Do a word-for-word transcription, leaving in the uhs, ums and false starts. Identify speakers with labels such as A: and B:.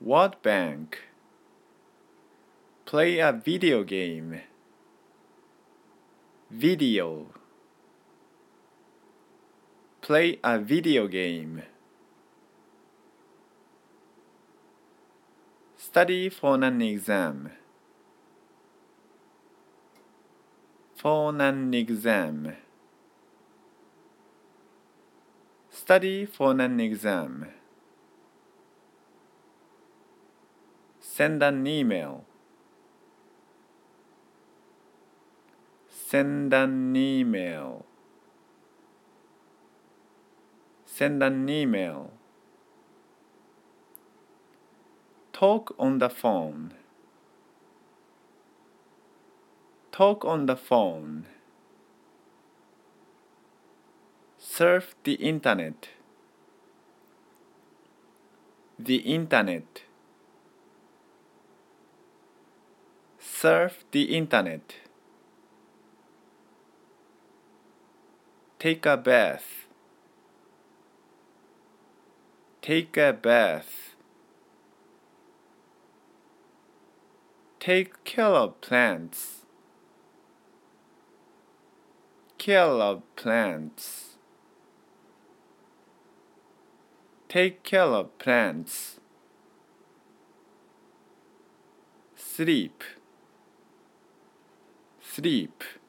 A: Word bank. Play a video game. Video. Play a video game. Study for an exam. For an exam. Study for an exam. Send an email. Send an email. Send an email. Talk on the phone. Talk on the phone. Surf the internet. The internet. Surf the internet. Take a bath. Take a bath. Take care of plants. Care of plants. Take care of plants. Sleep. Sleep.